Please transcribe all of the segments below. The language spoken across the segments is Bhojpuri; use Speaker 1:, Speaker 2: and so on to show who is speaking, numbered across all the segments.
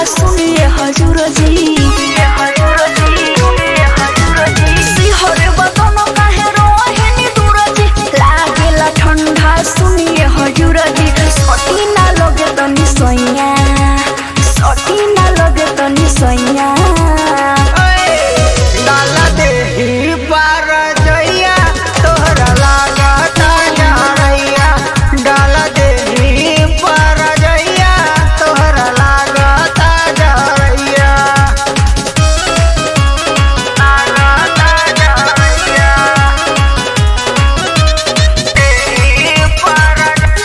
Speaker 1: सुनिए हजूर जी सिहरे बदन काहे रोहिणी दूर जी लागेला ठंडा सुनिए हजूर जी सटी ना लगे तनी सैया सटी ना लगे तनी सैया
Speaker 2: डाला देही पार जइया तोहरा लागता जरैया डाला देही पार जइया तोहरा लागता जरैया देही पार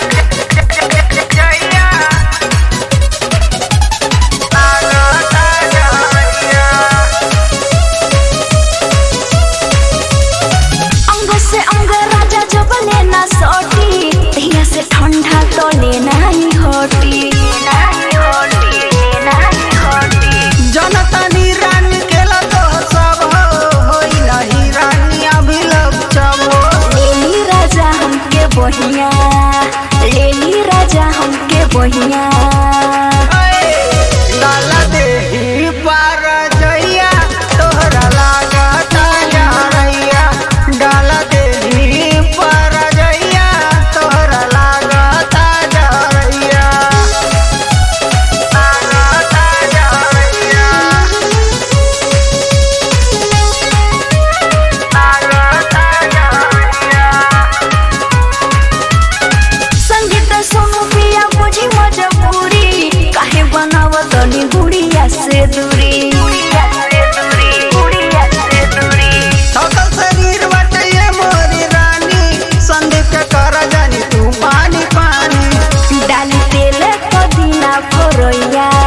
Speaker 2: जइया लागता जरैया
Speaker 1: अंग से अंग राजा जब लेना सटी तहिया से ठंडा तो लेना ही हटी
Speaker 2: जनतानी रानी केला तो सब होई नहीं रानी अभी लब चबो
Speaker 1: लेली राजा हमके बहिया लेली राजा हमके बहिया
Speaker 2: डाला देही पार जइया तोहरा लागता जरैया डाला देही पार जइया तोहरा लागता जरैया लागता जरैया लागता जरैया
Speaker 1: संगीत सुनु पिया बुझी मजबूरी काहे बनावत नी गुड़िया से दूरी
Speaker 2: थकल शरीर बाटे ये मोरी रानी संदीप के कर जानी तू पानी पानी
Speaker 1: डाली तेल को दिना फोरैया